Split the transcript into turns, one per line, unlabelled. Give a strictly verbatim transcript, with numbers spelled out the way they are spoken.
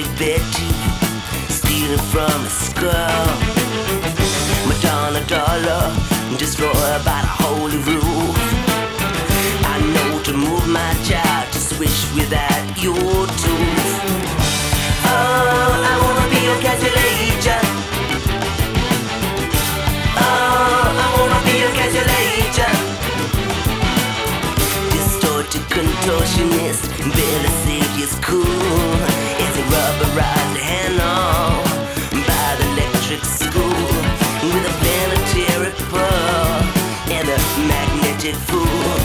Magic Betty, stealing from a skull. Madonna dollar, destroyer by the holy roof. I know to move my child to swish without your tooth. Oh, I wanna be your calculator. Oh, I wanna be your calculator. Distorted contortionist, barely Savior's cool. As a rubberized handle by the electric school, with a planetary pearl and a magnetic fool.